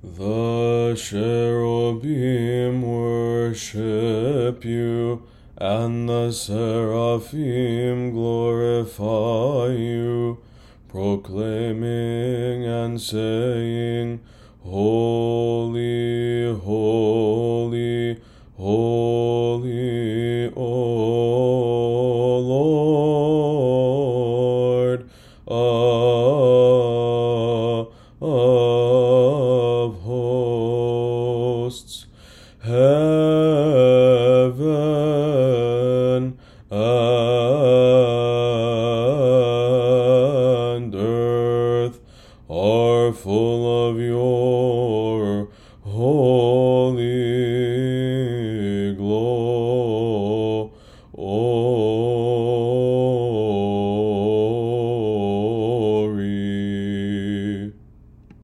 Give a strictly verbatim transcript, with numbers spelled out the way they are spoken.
The cherubim worship you, and the seraphim glorify you, proclaiming and saying, Holy, holy, holy, O Lord of, of hosts. Heaven and earth are full of your holiness.